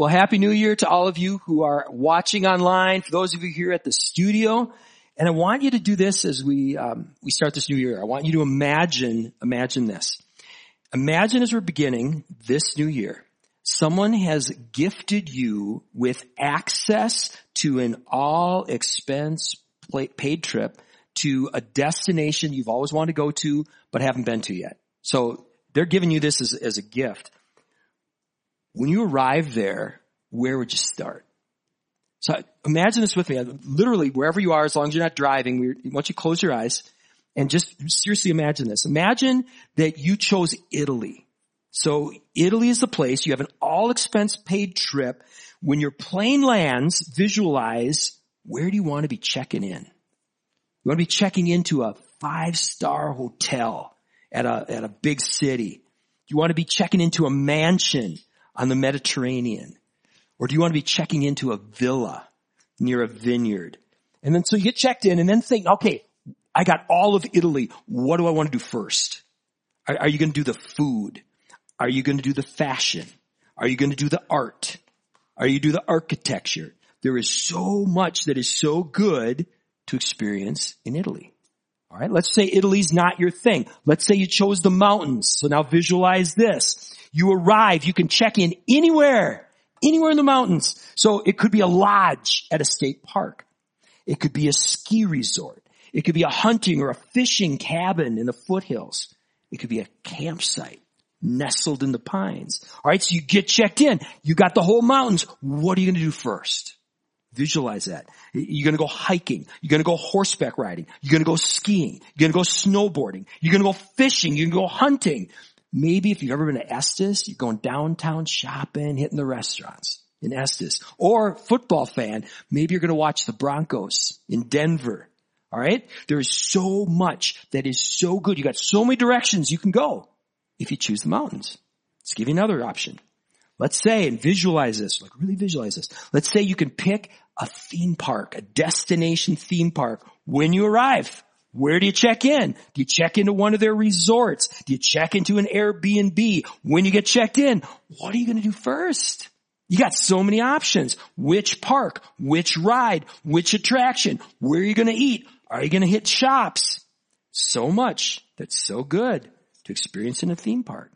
Well, Happy New Year to all of you who are watching online, for those of you here at the studio. And I want you to do this as we start this new year. I want you to imagine this. Imagine as we're beginning this new year, someone has gifted you with access to an all-expense paid trip to a destination you've always wanted to go to but haven't been to yet. So they're giving you this as a gift. When you arrive there, where would you start? So imagine this with me. Literally, wherever you are, as long as you're not driving, I want you to close your eyes and just seriously imagine this. Imagine that you chose Italy. So Italy is the place. You have an all-expense paid trip. When your plane lands, visualize, where do you want to be checking in? You want to be checking into a 5-star hotel at a big city. You want to be checking into a mansion on the Mediterranean? Or do you want to be checking into a villa near a vineyard? And then so you get checked in and then think, okay, I got all of Italy. What do I want to do first? Are you going to do the food? Are you going to do the fashion? Are you going to do the art? Are you do the architecture? There is so much that is so good to experience in Italy. All right, let's say Italy's not your thing. Let's say you chose the mountains. So now visualize this. You arrive, you can check in anywhere in the mountains. So it could be a lodge at a state park. It could be a ski resort. It could be a hunting or a fishing cabin in the foothills. It could be a campsite nestled in the pines. All right, so you get checked in. You got the whole mountains. What are you going to do first? Visualize that. You're going to go hiking. You're going to go horseback riding. You're going to go skiing. You're going to go snowboarding. You're going to go fishing. You're going to go hunting. Maybe if you've ever been to Estes, you're going downtown shopping, hitting the restaurants in Estes. Or football fan, maybe you're going to watch the Broncos in Denver. All right? There is so much that is so good. You got so many directions you can go if you choose the mountains. Let's give you another option. Let's say, and visualize this, like really visualize this. Let's say you can pick a theme park, a destination theme park when you arrive. Where do you check in? Do you check into one of their resorts? Do you check into an Airbnb? When you get checked in, what are you going to do first? You got so many options. Which park? Which ride? Which attraction? Where are you going to eat? Are you going to hit shops? So much that's so good to experience in a theme park.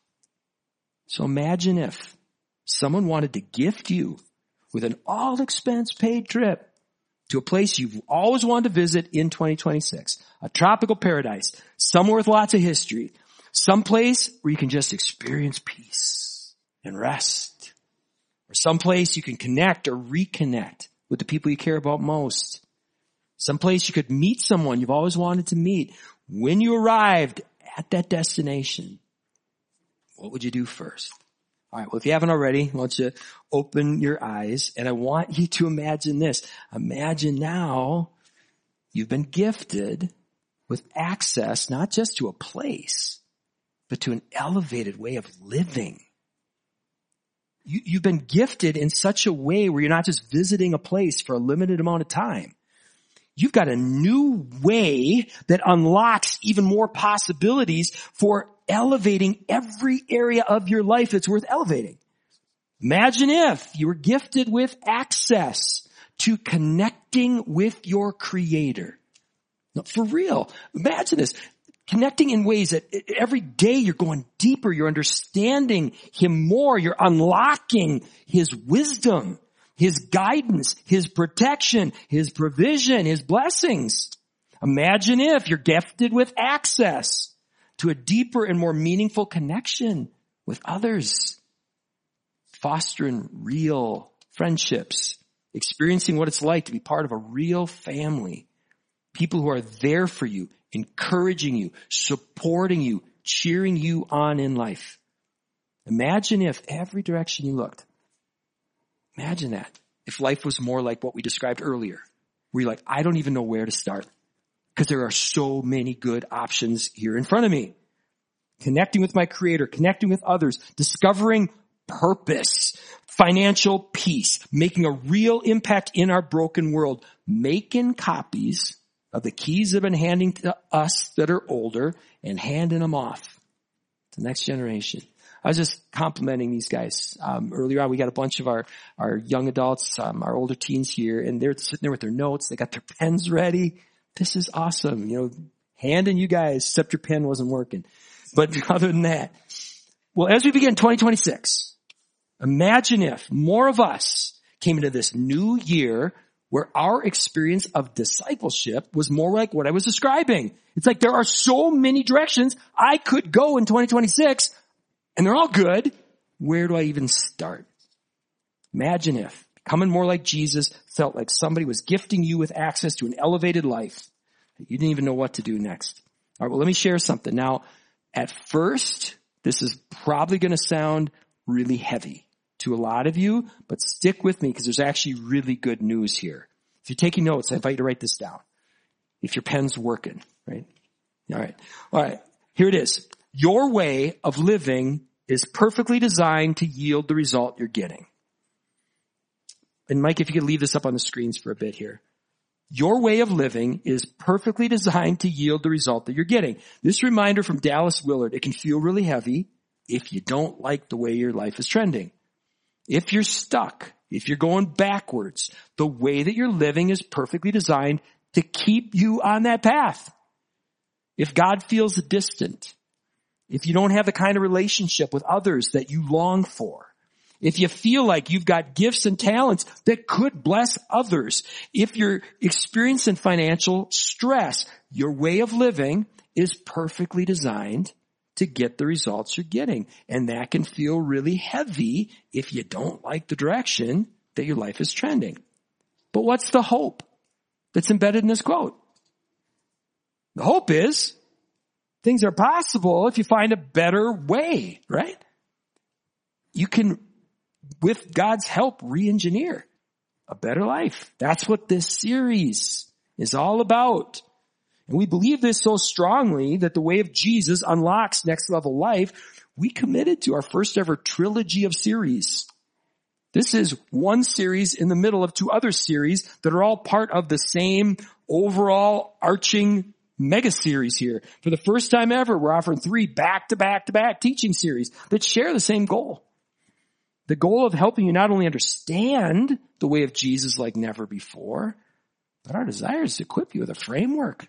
So imagine if someone wanted to gift you with an all-expense paid trip to a place you've always wanted to visit in 2026, a tropical paradise, somewhere with lots of history, someplace where you can just experience peace and rest, or someplace you can connect or reconnect with the people you care about most, someplace you could meet someone you've always wanted to meet. When you arrived at that destination, what would you do first? All right, well, if you haven't already, I want you to open your eyes, and I want you to imagine this. Imagine now you've been gifted with access not just to a place, but to an elevated way of living. You've been gifted in such a way where you're not just visiting a place for a limited amount of time. You've got a new way that unlocks even more possibilities for elevating every area of your life that's worth elevating. Imagine if you were gifted with access to connecting with your Creator. No, for real. Imagine this. Connecting in ways that every day you're going deeper, you're understanding Him more, you're unlocking His wisdom, His guidance, His protection, His provision, His blessings. Imagine if you're gifted with access to a deeper and more meaningful connection with others, fostering real friendships, experiencing what it's like to be part of a real family, people who are there for you, encouraging you, supporting you, cheering you on in life. Imagine if every direction you looked, imagine that. If life was more like what we described earlier, where you're like, I don't even know where to start because there are so many good options here in front of me. Connecting with my Creator, connecting with others, discovering purpose, financial peace, making a real impact in our broken world, making copies of the keys that have been handing to us that are older and handing them off to the next generation. I was just complimenting these guys. Earlier on, we got a bunch of our young adults, our older teens here, and they're sitting there with their notes. They got their pens ready. This is awesome. Handing you guys, except your pen wasn't working. But other than that, well, as we begin 2026, imagine if more of us came into this new year where our experience of discipleship was more like what I was describing. It's like there are so many directions I could go in 2026, and they're all good. Where do I even start? Imagine if becoming more like Jesus felt like somebody was gifting you with access to an elevated life. You didn't even know what to do next. All right, well, let me share something. Now, at first, this is probably going to sound really heavy to a lot of you, but stick with me because there's actually really good news here. If you're taking notes, I invite you to write this down. If your pen's working, right? All right. Here it is. Your way of living is perfectly designed to yield the result you're getting. And Mike, if you could leave this up on the screens for a bit here. Your way of living is perfectly designed to yield the result that you're getting. This reminder from Dallas Willard, it can feel really heavy if you don't like the way your life is trending. If you're stuck, if you're going backwards, the way that you're living is perfectly designed to keep you on that path. If God feels distant, if you don't have the kind of relationship with others that you long for, if you feel like you've got gifts and talents that could bless others, if you're experiencing financial stress, your way of living is perfectly designed to get the results you're getting. And that can feel really heavy if you don't like the direction that your life is trending. But what's the hope that's embedded in this quote? The hope is things are possible if you find a better way, right? You can, with God's help, re-engineer a better life. That's what this series is all about. And we believe this so strongly that the way of Jesus unlocks next level life. We committed to our first ever trilogy of series. This is one series in the middle of two other series that are all part of the same overall arching mega series here. For the first time ever, we're offering 3 back-to-back-to-back teaching series that share the same goal. The goal of helping you not only understand the way of Jesus like never before, but our desire is to equip you with a framework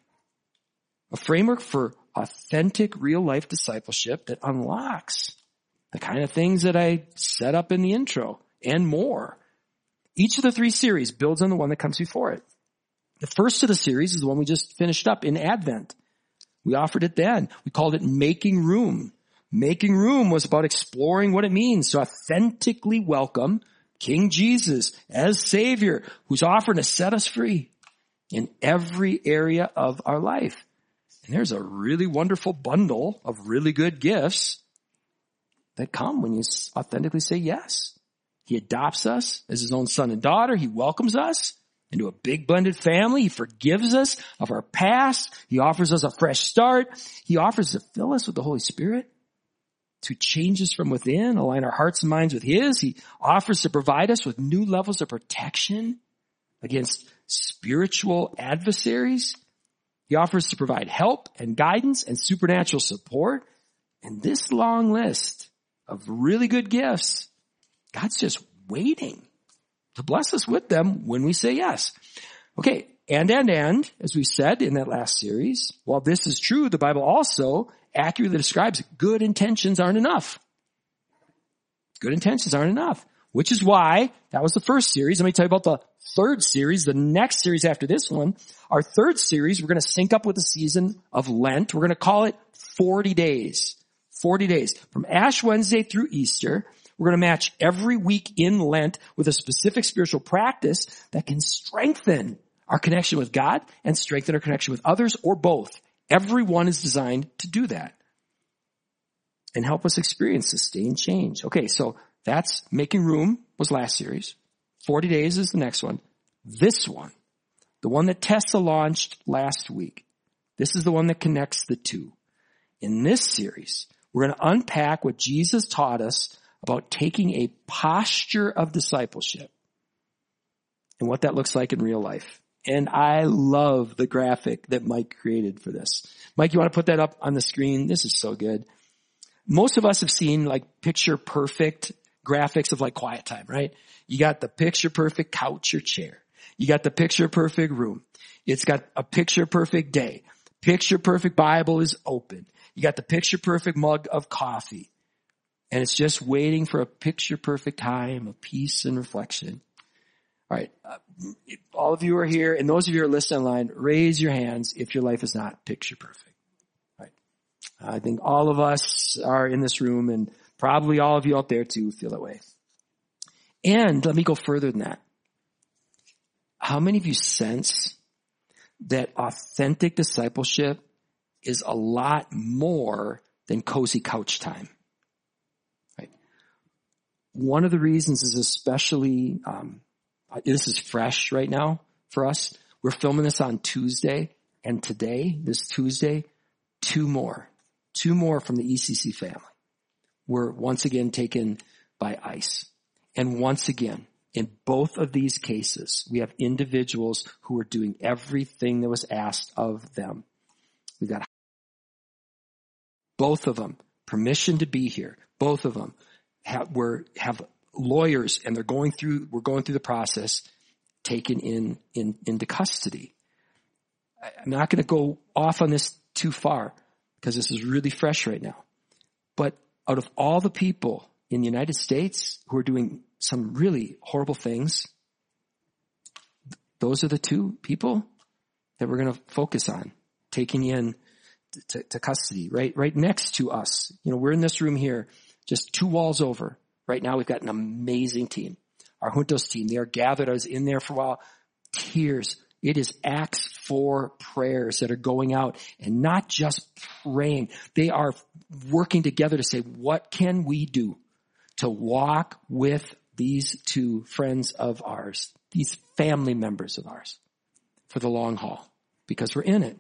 for authentic real-life discipleship that unlocks the kind of things that I set up in the intro and more. Each of the 3 series builds on the one that comes before it. The first of the series is the one we just finished up in Advent. We offered it then. We called it Making Room. Making Room was about exploring what it means to authentically welcome King Jesus as Savior, who's offering to set us free in every area of our life. And there's a really wonderful bundle of really good gifts that come when you authentically say yes. He adopts us as his own son and daughter. He welcomes us into a big blended family. He forgives us of our past. He offers us a fresh start. He offers to fill us with the Holy Spirit, to change us from within, align our hearts and minds with his. He offers to provide us with new levels of protection against spiritual adversaries. He offers to provide help and guidance and supernatural support. And this long list of really good gifts, God's just waiting to bless us with them when we say yes. Okay, and, as we said in that last series, while this is true, the Bible also accurately describes good intentions aren't enough. Good intentions aren't enough, which is why that was the first series. Let me tell you about the third series, the next series after this one. Our third series, we're going to sync up with the season of Lent. We're going to call it 40 days. 40 days. From Ash Wednesday through Easter, we're going to match every week in Lent with a specific spiritual practice that can strengthen our connection with God and strengthen our connection with others, or both. Every one is designed to do that and help us experience sustained change. Okay, so that's Making Room was last series. 40 days is the next one. This one, the one that Tessa launched last week, this is the one that connects the two. In this series, we're going to unpack what Jesus taught us about taking a posture of discipleship and what that looks like in real life. And I love the graphic that Mike created for this. Mike, you want to put that up on the screen? This is so good. most of us have seen like picture perfect graphics of like quiet time, right? You got the picture perfect couch or chair. You got the picture perfect room. It's got a picture perfect day. Picture perfect Bible is open. You got the picture perfect mug of coffee. And it's just waiting for a picture perfect time of peace and reflection. All right. All of you are here, and those of you who are listening online, raise your hands if your life is not picture perfect. All right. I think all of us are in this room, and probably all of you out there too feel that way. And let me go further than that. How many of you sense that authentic discipleship is a lot more than cozy couch time? Right. One of the reasons is especially, this is fresh right now for us. We're filming this on Tuesday, and today, this Tuesday, two more from the ECC family were once again taken by ICE. And once again, in both of these cases, we have individuals who are doing everything that was asked of them. We got both of them permission to be here. Both of them have lawyers, and we're going through the process, taken into custody. I'm not going to go off on this too far because this is really fresh right now. But out of all the people in the United States who are doing some really horrible things, those are the two people that we're going to focus on taking in to custody, right next to us. You know, we're in this room here, just 2 walls over. Right now we've got an amazing team. Our Juntos team, they are gathered. I was in there for a while. Tears. It is Acts 4 prayers that are going out, and not just praying. They are working together to say, what can we do to walk with these two friends of ours, these family members of ours, for the long haul? Because we're in it.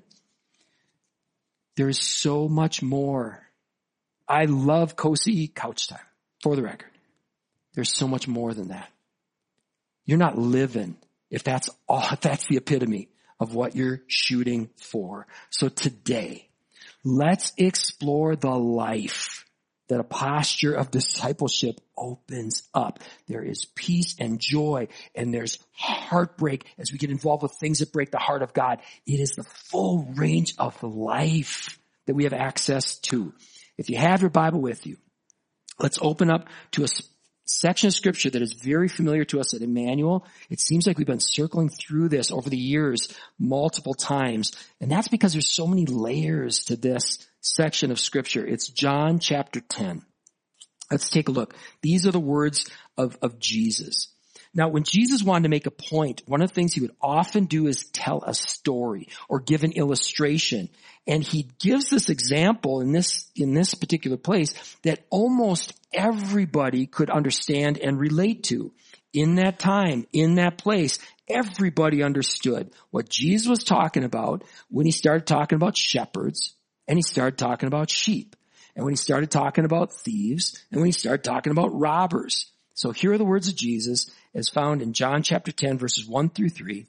There is so much more. I love cozy couch time, for the record. There's so much more than that. You're not living if that's the epitome of what you're shooting for. So today, let's explore the life that a posture of discipleship opens up. There is peace and joy, and there's heartbreak as we get involved with things that break the heart of God. It is the full range of life that we have access to. If you have your Bible with you, let's open up to a section of scripture that is very familiar to us at Emmanuel. It seems like we've been circling through this over the years multiple times, and that's because there's so many layers to this section of scripture. It's John chapter 10. Let's take a look. These are the words of Jesus. Now, when Jesus wanted to make a point, one of the things he would often do is tell a story or give an illustration. And he gives this example in this particular place that almost everybody could understand and relate to. In that time, in that place, everybody understood what Jesus was talking about when he started talking about shepherds, and he started talking about sheep, and when he started talking about thieves, and when he started talking about robbers. So here are the words of Jesus as found in John chapter 10, verses 1 through 3.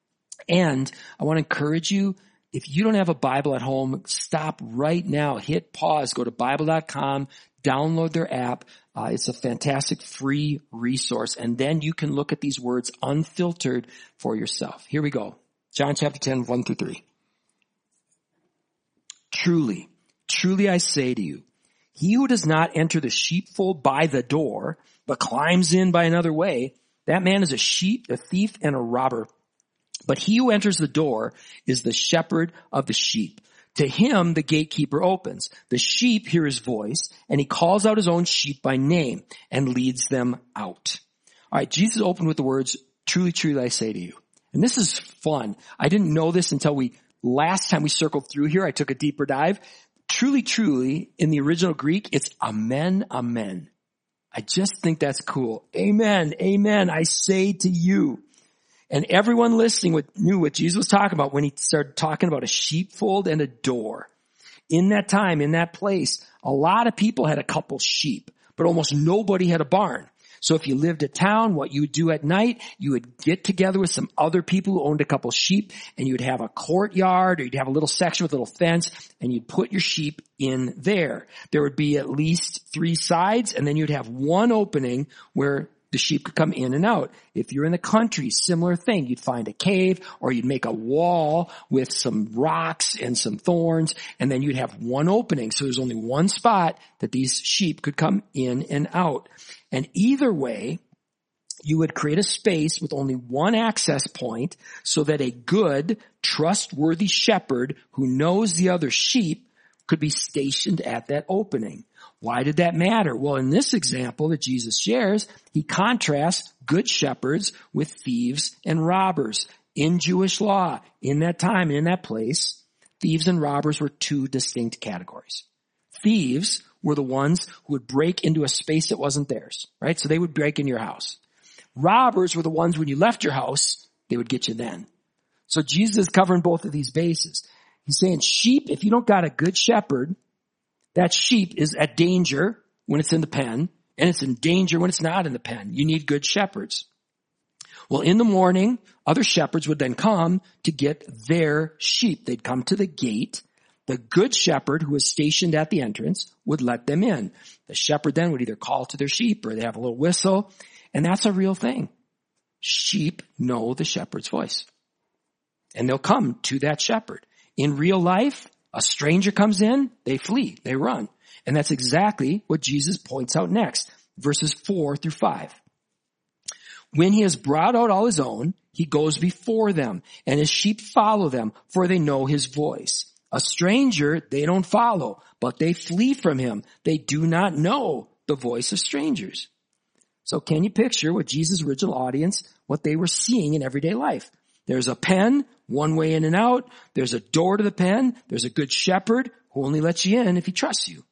And I want to encourage you, if you don't have a Bible at home, stop right now, hit pause, go to Bible.com, download their app. It's a fantastic free resource. And then you can look at these words unfiltered for yourself. Here we go. John chapter 10, 1 through 3. Truly, truly I say to you, he who does not enter the sheepfold by the door, but climbs in by another way, that man is a thief, and a robber. But he who enters the door is the shepherd of the sheep. To him the gatekeeper opens. The sheep hear his voice, and he calls out his own sheep by name and leads them out. All right, Jesus opened with the words, truly, truly I say to you. And this is fun. I didn't know this until last time we circled through here. I took a deeper dive. Truly, truly, in the original Greek, it's amen, amen. I just think that's cool. Amen, amen, I say to you. And everyone listening knew what Jesus was talking about when he started talking about a sheepfold and a door. In that time, in that place, a lot of people had a couple sheep, but almost nobody had a barn. So if you lived at town, what you would do at night, you would get together with some other people who owned a couple sheep, and you would have a courtyard, or you'd have a little section with a little fence, and you'd put your sheep in there. There would be at least 3 sides, and then you'd have one opening where the sheep could come in and out. If you're in the country, similar thing. You'd find a cave, or you'd make a wall with some rocks and some thorns, and then you'd have one opening. So there's only one spot that these sheep could come in and out. And either way, you would create a space with only one access point so that a good, trustworthy shepherd who knows the other sheep could be stationed at that opening. Why did that matter? Well, in this example that Jesus shares, he contrasts good shepherds with thieves and robbers. In Jewish law, in that time and in that place, thieves and robbers were 2 distinct categories. Thieves were the ones who would break into a space that wasn't theirs, right? So they would break into your house. Robbers were the ones when you left your house, they would get you then. So Jesus is covering both of these bases. He's saying sheep, if you don't got a good shepherd, that sheep is at danger when it's in the pen, and it's in danger when it's not in the pen. You need good shepherds. Well, in the morning, other shepherds would then come to get their sheep. They'd come to the gate. The good shepherd who was stationed at the entrance would let them in. The shepherd then would either call to their sheep or they have a little whistle, and that's a real thing. Sheep know the shepherd's voice, and they'll come to that shepherd. In real life, a stranger comes in, they flee, they run. And that's exactly what Jesus points out next, verses 4 through 5. When he has brought out all his own, he goes before them, and his sheep follow them, for they know his voice. A stranger they don't follow, but they flee from him. They do not know the voice of strangers. So can you picture what Jesus' original audience, what they were seeing in everyday life? There's a pen, one way in and out. There's a door to the pen. There's a good shepherd who only lets you in if he trusts you.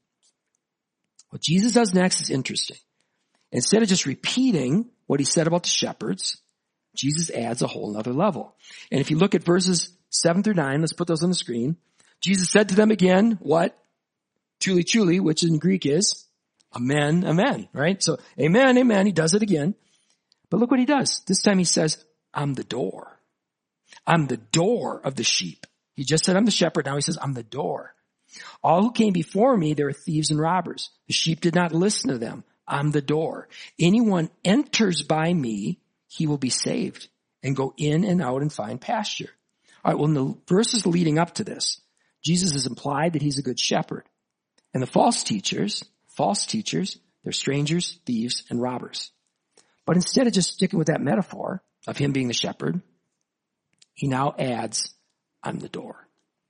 What Jesus does next is interesting. Instead of just repeating what he said about the shepherds, Jesus adds a whole other level. And if you look at verses 7 through 9, let's put those on the screen. Jesus said to them again, what? Truly, truly, which in Greek is amen, amen, right? So amen, amen. He does it again. But look what he does. This time he says, I'm the door. I'm the door of the sheep. He just said, I'm the shepherd. Now he says, I'm the door. All who came before me, they were thieves and robbers. The sheep did not listen to them. I'm the door. Anyone enters by me, he will be saved and go in and out and find pasture. All right, well, in the verses leading up to this, Jesus has implied that he's a good shepherd. And the false teachers, they're strangers, thieves, and robbers. But instead of just sticking with that metaphor of him being the shepherd, he now adds, I'm the door.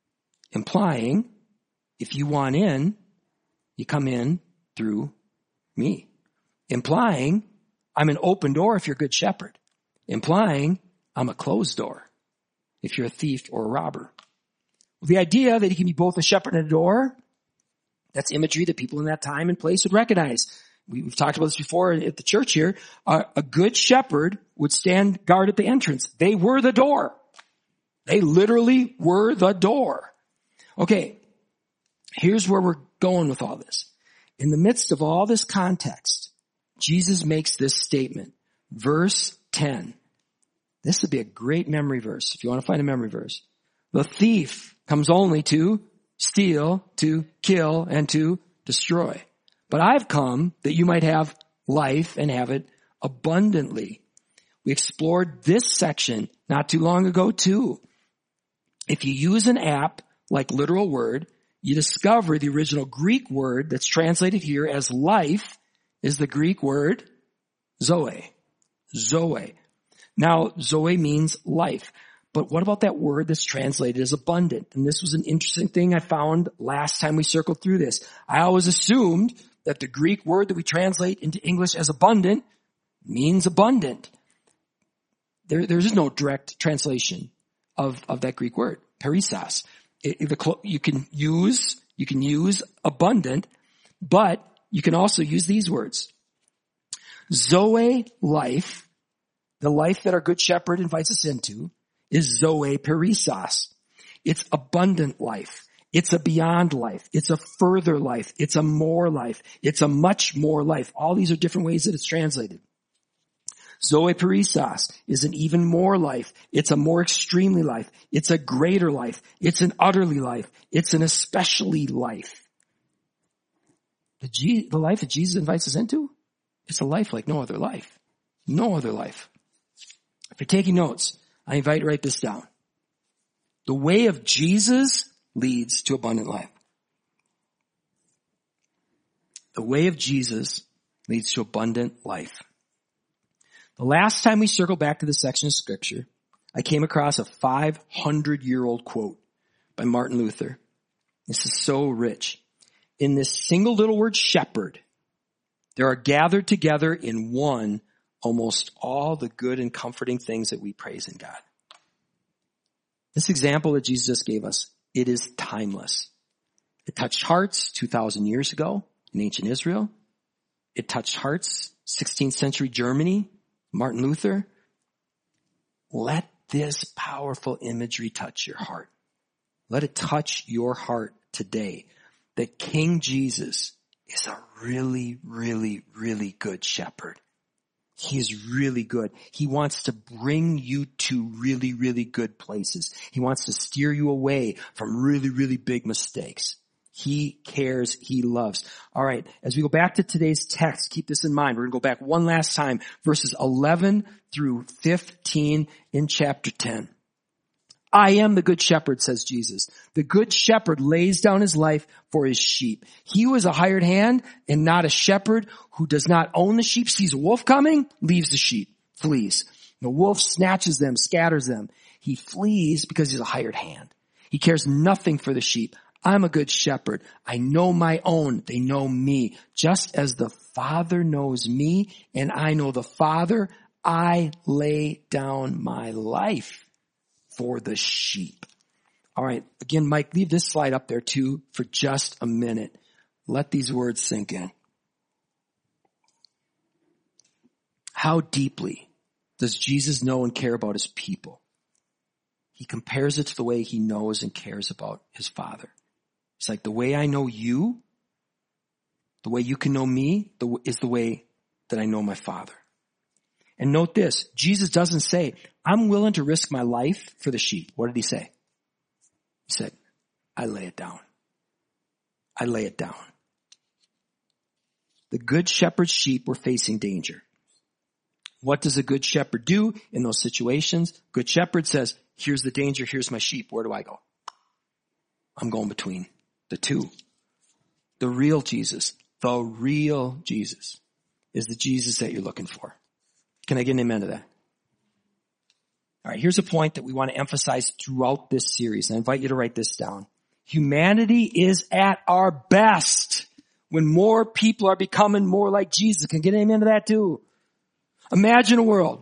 Implying, if you want in, you come in through me. Implying, I'm an open door if you're a good shepherd. Implying, I'm a closed door if you're a thief or a robber. The idea that he can be both a shepherd and a door, that's imagery that people in that time and place would recognize. We've talked about this before at the church here. A good shepherd would stand guard at the entrance. They were the door. They literally were the door. Okay, here's where we're going with all this. In the midst of all this context, Jesus makes this statement. Verse 10. This would be a great memory verse if you want to find a memory verse. The thief comes only to steal, to kill, and to destroy. But I've come that you might have life and have it abundantly. We explored this section not too long ago too. If you use an app like Literal Word, you discover the original Greek word that's translated here as life is the Greek word zoe. Zoe. Now, zoe means life. But what about that word that's translated as abundant? And this was an interesting thing I found last time we circled through this. I always assumed that the Greek word that we translate into English as abundant means abundant. There is no direct translation of that Greek word, perissos. You can use abundant, but you can also use these words. Zoe life, the life that our good shepherd invites us into, is zoe perissos. It's abundant life. It's a beyond life. It's a further life. It's a more life. It's a much more life. All these are different ways that it's translated. Zoe Perissos is an even more life. It's a more extremely life. It's a greater life. It's an utterly life. It's an especially life. The life that Jesus invites us into, it's a life like no other life. No other life. If you're taking notes, I invite you to write this down. The way of Jesus leads to abundant life. The way of Jesus leads to abundant life. The last time we circled back to this section of scripture, I came across a 500-year-old quote by Martin Luther. This is so rich. In this single little word shepherd, there are gathered together in one almost all the good and comforting things that we praise in God. This example that Jesus just gave us, it is timeless. It touched hearts 2,000 years ago in ancient Israel. It touched hearts 16th century Germany, Martin Luther. Let this powerful imagery touch your heart. Let it touch your heart today. That King Jesus is a really, really, really good shepherd. He is really good. He wants to bring you to really, really good places. He wants to steer you away from really, really big mistakes. He cares. He loves. All right. As we go back to today's text, keep this in mind. We're going to go back one last time, verses 11 through 15 in chapter 10. I am the good shepherd, says Jesus. The good shepherd lays down his life for his sheep. He who is a hired hand and not a shepherd, who does not own the sheep, sees a wolf coming, leaves the sheep, flees. The wolf snatches them, scatters them. He flees because he's a hired hand. He cares nothing for the sheep. I'm a good shepherd. I know my own. They know me. Just as the Father knows me and I know the Father, I lay down my life for the sheep. All right. Again, Mike, leave this slide up there too for just a minute. Let these words sink in. How deeply does Jesus know and care about his people? He compares it to the way he knows and cares about his Father. It's like the way I know you, the way you can know me, is the way that I know my Father. And note this, Jesus doesn't say, I'm willing to risk my life for the sheep. What did he say? He said, I lay it down. I lay it down. The good shepherd's sheep were facing danger. What does a good shepherd do in those situations? Good shepherd says, here's the danger, here's my sheep. Where do I go? I'm going between the two. The real Jesus is the Jesus that you're looking for. Can I get an amen to that? All right, here's a point that we want to emphasize throughout this series. I invite you to write this down. Humanity is at our best when more people are becoming more like Jesus. Can I get an amen to that too? Imagine a world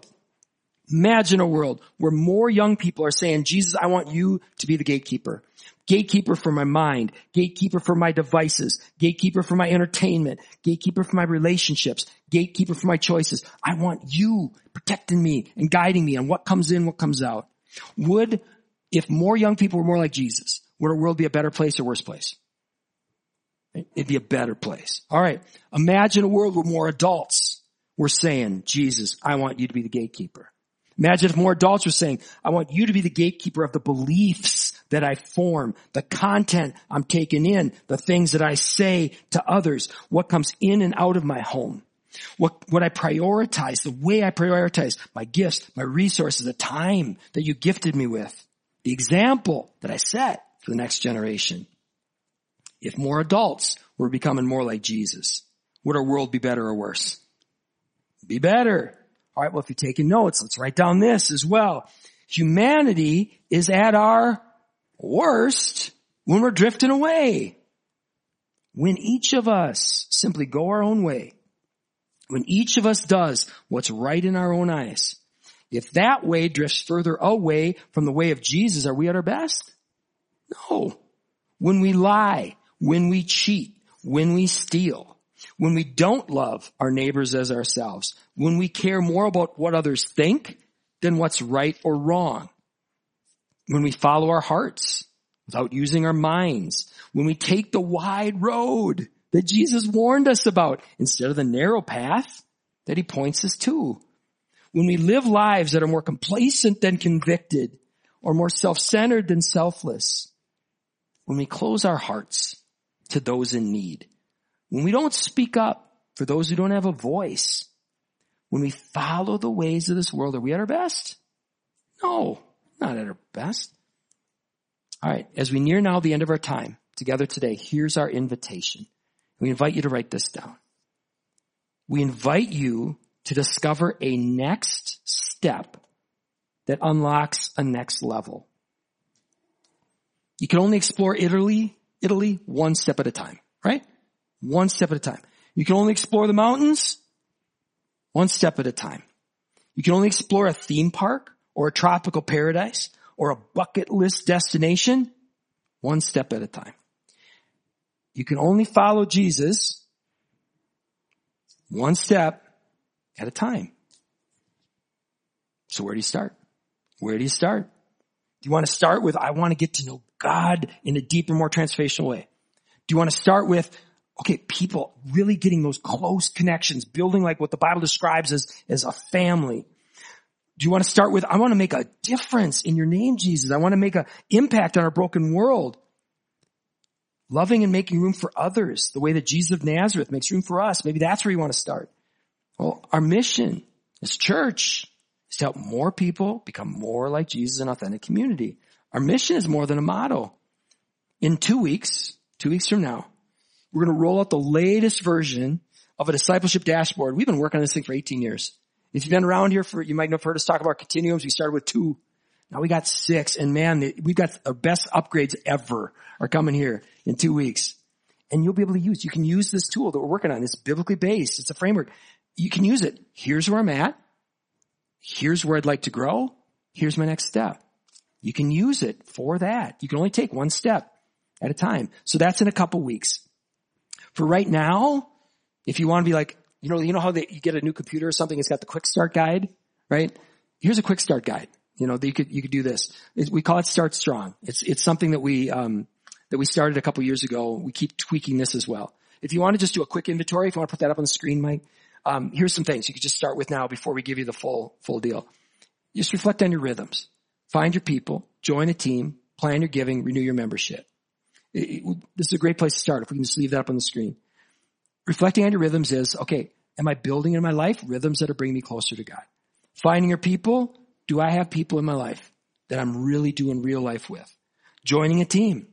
where more young people are saying, Jesus, I want you to be the gatekeeper. Gatekeeper for my mind, gatekeeper for my devices, gatekeeper for my entertainment, gatekeeper for my relationships, gatekeeper for my choices. I want you protecting me and guiding me on what comes in, what comes out. If more young people were more like Jesus, would our world be a better place or worse place? It'd be a better place. All right. Imagine a world where more adults were saying, Jesus, I want you to be the gatekeeper. Imagine if more adults were saying, I want you to be the gatekeeper of the beliefs that I form, the content I'm taking in, the things that I say to others, what comes in and out of my home, what I prioritize, the way I prioritize my gifts, my resources, the time that you gifted me with, the example that I set for the next generation. If more adults were becoming more like Jesus, would our world be better or worse? Be better. All right, well, if you're taking notes, let's write down this as well. Humanity is at our worst when we're drifting away. When each of us simply go our own way. When each of us does what's right in our own eyes. If that way drifts further away from the way of Jesus, are we at our best? No. When we lie, when we cheat, when we steal, when we don't love our neighbors as ourselves, when we care more about what others think than what's right or wrong, when we follow our hearts without using our minds, when we take the wide road that Jesus warned us about instead of the narrow path that he points us to, when we live lives that are more complacent than convicted, or more self-centered than selfless, when we close our hearts to those in need, when we don't speak up for those who don't have a voice, when we follow the ways of this world, are we at our best? No, not at our best. All right, as we near now the end of our time together today, here's our invitation. We invite you to write this down. We invite you to discover a next step that unlocks a next level. You can only explore Italy one step at a time, right? One step at a time. You can only explore the mountains one step at a time. You can only explore a theme park or a tropical paradise or a bucket list destination one step at a time. You can only follow Jesus one step at a time. So where do you start? Where do you start? Do you want to start with, I want to get to know God in a deeper, more transformational way? Do you want to start with, okay, people really getting those close connections, building like what the Bible describes as a family? Do you want to start with, I want to make a difference in your name, Jesus. I want to make an impact on our broken world. Loving and making room for others, the way that Jesus of Nazareth makes room for us. Maybe that's where you want to start. Well, our mission as church is to help more people become more like Jesus in authentic community. Our mission is more than a motto. In 2 weeks from now, we're going to roll out the latest version of a discipleship dashboard. We've been working on this thing for 18 years. If you've been around here you might have heard us talk about continuums. We started with 2. Now we got 6. And man, we've got our best upgrades ever are coming here in 2 weeks. And you'll be able to you can use this tool that we're working on. It's biblically based. It's a framework. You can use it. Here's where I'm at. Here's where I'd like to grow. Here's my next step. You can use it for that. You can only take one step at a time. So that's in a couple weeks. For right now, if you want to be like, you know how you get a new computer or something, it's got the quick start guide, right? Here's a quick start guide. That you could do this. We call it Start Strong. It's something that we started a couple years ago. We keep tweaking this as well. If you want to just do a quick inventory, if you want to put that up on the screen, Mike, here's some things you could just start with now before we give you the full deal. Just reflect on your rhythms. Find your people, join a team, plan your giving, renew your membership. This is a great place to start if we can just leave that up on the screen. Reflecting on your rhythms is, okay, am I building in my life rhythms that are bringing me closer to God? Finding your people, do I have people in my life that I'm really doing real life with? Joining a team.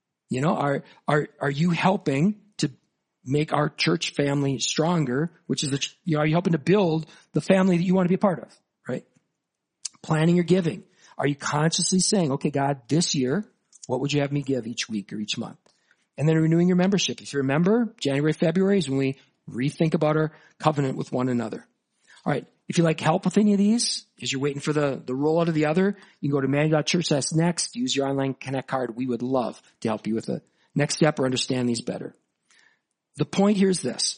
Are you helping to make our church family stronger, which is are you helping to build the family that you want to be a part of, right? Planning your giving. Are you consciously saying, okay, God, this year, what would you have me give each week or each month? And then renewing your membership. If you remember, January, February is when we rethink about our covenant with one another. All right. If you like help with any of these, as you're waiting for the rollout of the other, you can go to manual.church/next, use your online Connect card. We would love to help you with the next step or understand these better. The point here is this.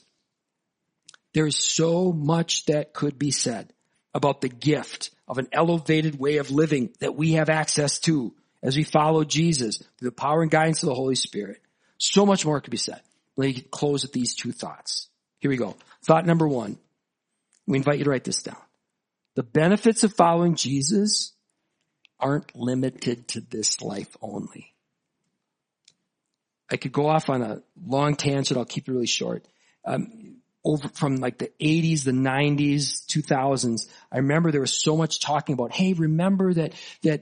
There is so much that could be said about the gift of an elevated way of living that we have access to as we follow Jesus through the power and guidance of the Holy Spirit. So much more could be said. Let me close with these 2 thoughts. Here we go. Thought number 1. We invite you to write this down. The benefits of following Jesus aren't limited to this life only. I could go off on a long tangent. I'll keep it really short. Over from like the 80s, the 90s, 2000s, I remember there was so much talking about, hey, remember that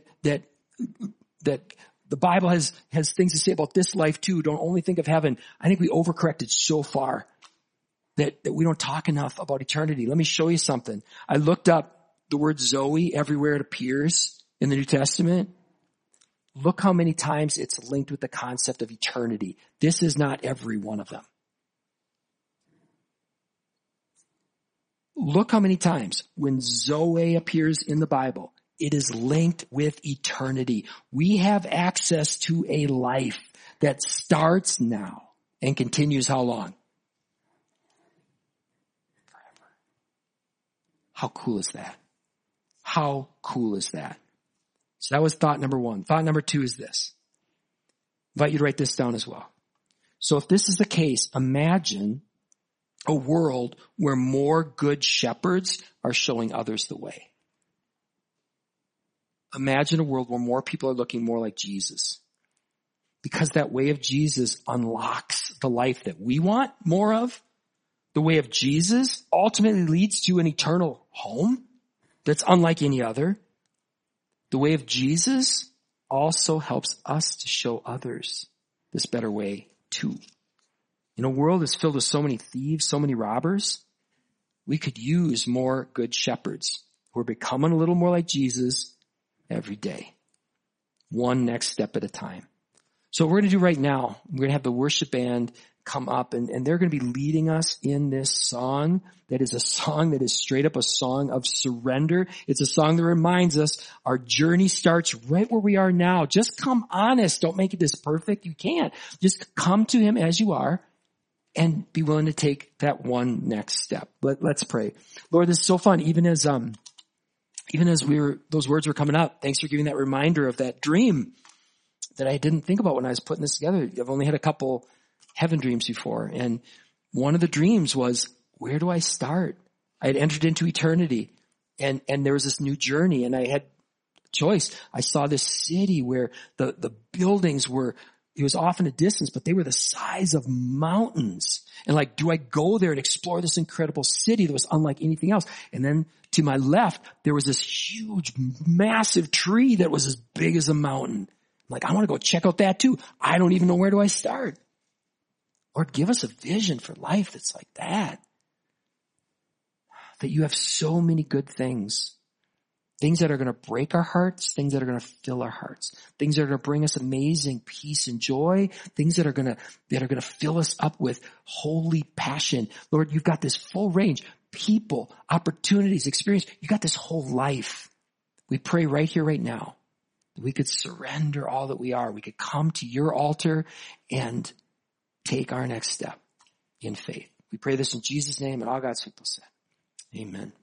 the Bible has things to say about this life too. Don't only think of heaven. I think we overcorrected so far that we don't talk enough about eternity. Let me show you something. I looked up the word Zoe everywhere it appears in the New Testament. Look how many times it's linked with the concept of eternity. This is not every one of them. Look how many times when Zoe appears in the Bible, it is linked with eternity. We have access to a life that starts now and continues how long? Forever. How cool is that? How cool is that? So that was thought number 1. Thought number 2 is this. I invite you to write this down as well. So if this is the case, imagine a world where more good shepherds are showing others the way. Imagine a world where more people are looking more like Jesus. Because that way of Jesus unlocks the life that we want more of. The way of Jesus ultimately leads to an eternal home that's unlike any other. The way of Jesus also helps us to show others this better way too. In a world that's filled with so many thieves, so many robbers, we could use more good shepherds who are becoming a little more like Jesus every day. One next step at a time. So what we're going to do right now, we're going to have the worship band come up and they're going to be leading us in this song that is a song that is straight up a song of surrender. It's a song that reminds us our journey starts right where we are now. Just come honest. Don't make it this perfect. You can't. Just come to him as you are and be willing to take that one next step. Let's pray. Lord, this is so fun. Even as those words were coming up, thanks for giving that reminder of that dream that I didn't think about when I was putting this together. I've only had a couple heaven dreams before. And one of the dreams was, where do I start? I had entered into eternity and there was this new journey and I had a choice. I saw this city where the buildings were, it was off in a distance, but they were the size of mountains. And like, do I go there and explore this incredible city that was unlike anything else? And then to my left, there was this huge, massive tree that was as big as a mountain. Like, I want to go check out that too. I don't even know where do I start. Lord, give us a vision for life that's like that. That you have so many good things. Things that are going to break our hearts, things that are going to fill our hearts. Things that are going to bring us amazing peace and joy. Things that are going to fill us up with holy passion. Lord, you've got this full range. People, opportunities, experience. You got this whole life. We pray right here, right now. We could surrender all that we are. We could come to your altar and take our next step in faith. We pray this in Jesus' name and all God's people said. Amen.